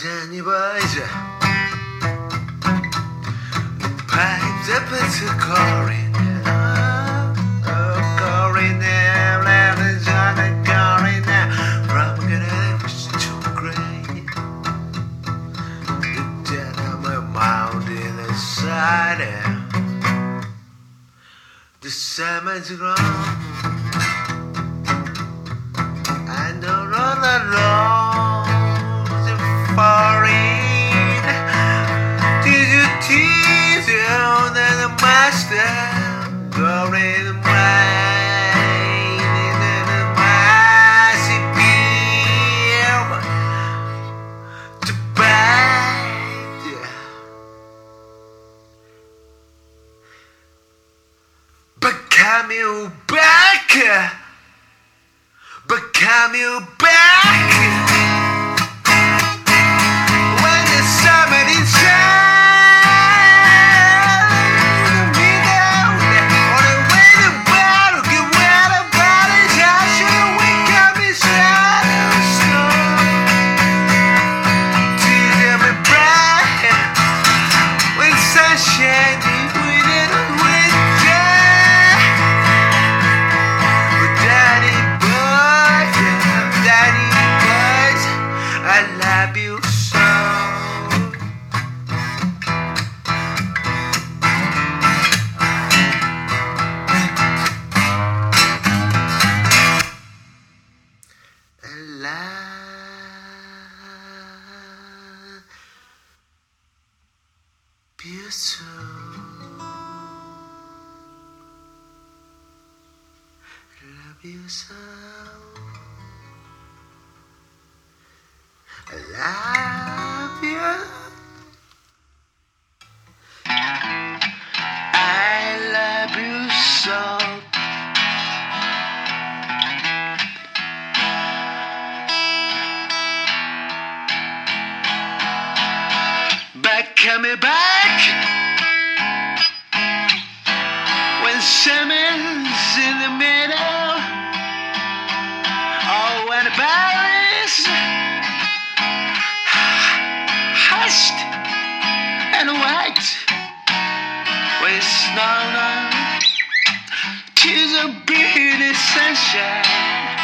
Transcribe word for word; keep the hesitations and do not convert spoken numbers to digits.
Danny boys, pipes up into calling, oh, calling now, loud as on a calling now. From gonna was too great. The dead on my mountain aside, the summer's gone. I don't know the roads are foreign. Did you tease you that the master going away in the massive beam to bite? But come you back? But come you back when the summer is shine me down on the way to battle, get wet about it. How should we come inside the storm? Tears in my bright when sunshine within a winter. But daddy Daddy boys, I love you so. I love you so. I love you so. I love you. I love you so. But coming back when summer's in the middle. Oh, when the berries hushed and white with snow, tis a beauty sunshine.